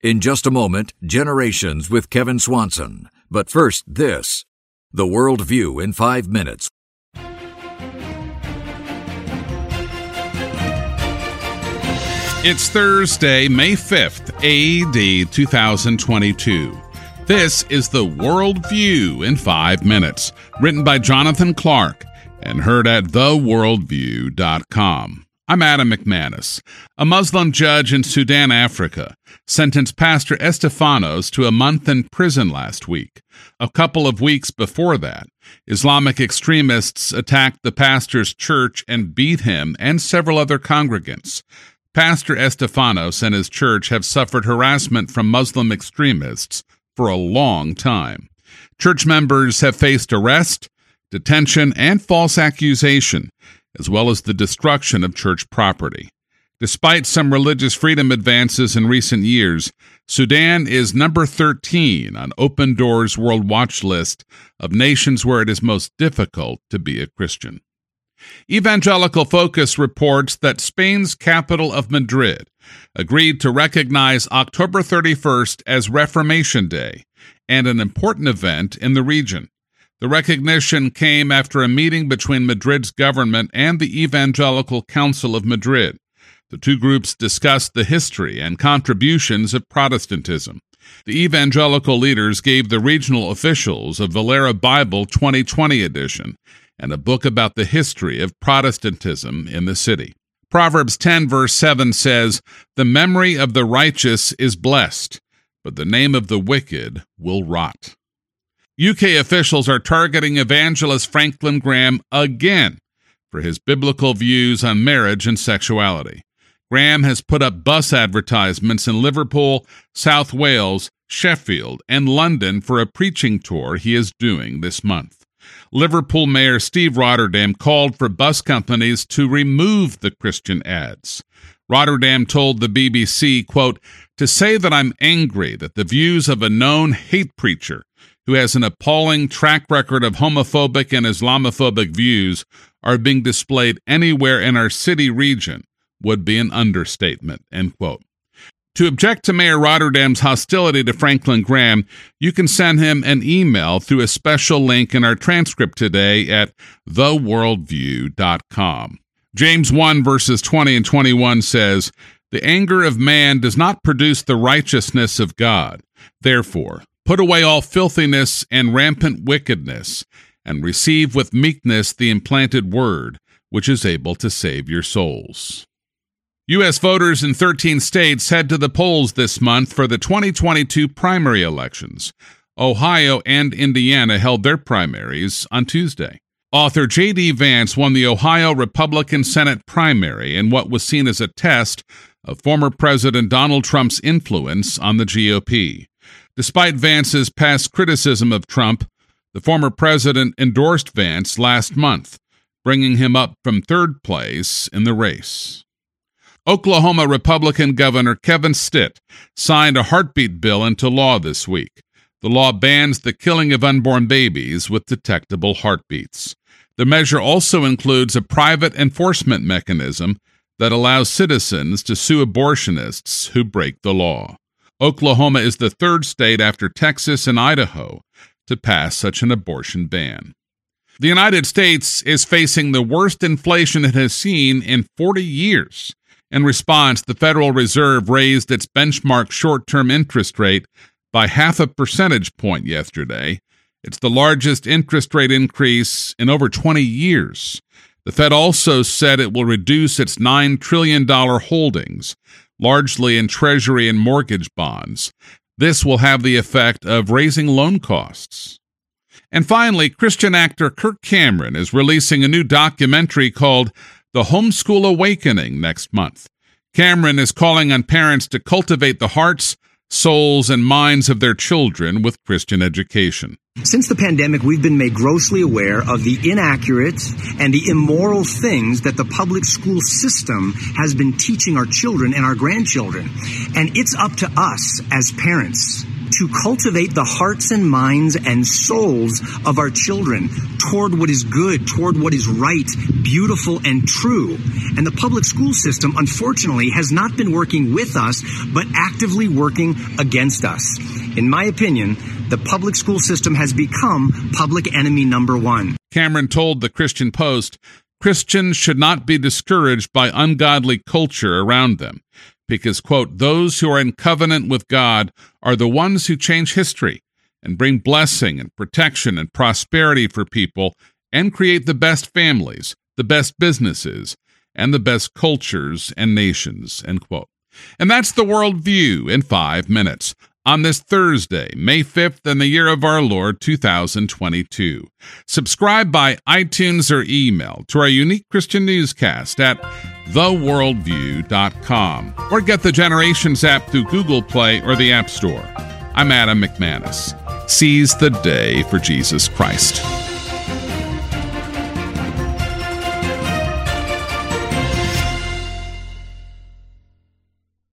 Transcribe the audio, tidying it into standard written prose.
In just a moment, Generations with Kevin Swanson. But first, this. The World View in 5 minutes. It's Thursday, May 5th, AD 2022. This is The World View in 5 minutes, written by Jonathan Clark and heard at theworldview.com. I'm Adam McManus. A Muslim judge in Sudan, Africa, sentenced Pastor Estefanos to a month in prison last week. A couple of weeks before that, Islamic extremists attacked the pastor's church and beat him and several other congregants. Pastor Estefanos and his church have suffered harassment from Muslim extremists for a long time. Church members have faced arrest, detention, and false accusation, as well as the destruction of church property. Despite some religious freedom advances in recent years, Sudan is number 13 on Open Doors World Watch list of nations where it is most difficult to be a Christian. Evangelical Focus reports that Spain's capital of Madrid agreed to recognize October 31st as Reformation Day and an important event in the region. The recognition came after a meeting between Madrid's government and the Evangelical Council of Madrid. The two groups discussed the history and contributions of Protestantism. The evangelical leaders gave the regional officials a Valera Bible 2020 edition and a book about the history of Protestantism in the city. Proverbs 10 verse 7 says, "The memory of the righteous is blessed, but the name of the wicked will rot." UK officials are targeting evangelist Franklin Graham again for his biblical views on marriage and sexuality. Graham has put up bus advertisements in Liverpool, South Wales, Sheffield, and London for a preaching tour he is doing this month. Liverpool Mayor Steve Rotterdam called for bus companies to remove the Christian ads. Rotterdam told the BBC, quote, "To say that I'm angry that the views of a known hate preacher who has an appalling track record of homophobic and Islamophobic views are being displayed anywhere in our city region would be an understatement," end quote. To object to Mayor Rotterdam's hostility to Franklin Graham, you can send him an email through a special link in our transcript today at theworldview.com. James 1 verses 20 and 21 says, "The anger of man does not produce the righteousness of God. Therefore, put away all filthiness and rampant wickedness, and receive with meekness the implanted word, which is able to save your souls." U.S. voters in 13 states head to the polls this month for the 2022 primary elections. Ohio and Indiana held their primaries on Tuesday. Author J.D. Vance won the Ohio Republican Senate primary in what was seen as a test of former President Donald Trump's influence on the GOP. Despite Vance's past criticism of Trump, the former president endorsed Vance last month, bringing him up from third place in the race. Oklahoma Republican Governor Kevin Stitt signed a heartbeat bill into law this week. The law bans the killing of unborn babies with detectable heartbeats. The measure also includes a private enforcement mechanism that allows citizens to sue abortionists who break the law. Oklahoma is the third state after Texas and Idaho to pass such an abortion ban. The United States is facing the worst inflation it has seen in 40 years. In response, the Federal Reserve raised its benchmark short-term interest rate by 0.5 percentage point yesterday. It's the largest interest rate increase in over 20 years. The Fed also said it will reduce its $9 trillion holdings, largely in Treasury and mortgage bonds. This will have the effect of raising loan costs. And finally, Christian actor Kirk Cameron is releasing a new documentary called The Homeschool Awakening next month. Cameron is calling on parents to cultivate the hearts, souls, and minds of their children with Christian education. Since the pandemic, we've been made grossly aware of the inaccurate and the immoral things that the public school system has been teaching our children and our grandchildren. And it's up to us as parents to cultivate the hearts and minds and souls of our children toward what is good, toward what is right, beautiful, and true. And the public school system, unfortunately, has not been working with us, but actively working against us. In my opinion, the public school system has become public enemy number one. Cameron told the Christian Post, Christians should not be discouraged by ungodly culture around them because, quote, those who are in covenant with God are the ones who change history and bring blessing and protection and prosperity for people and create the best families, the best businesses, and the best cultures and nations, end quote. And that's the Worldview in 5 minutes on this Thursday, May 5th, in the year of our Lord, 2022. Subscribe by iTunes or email to our unique Christian newscast at theworldview.com or get the Generations app through Google Play or the App Store. I'm Adam McManus. Seize the day for Jesus Christ.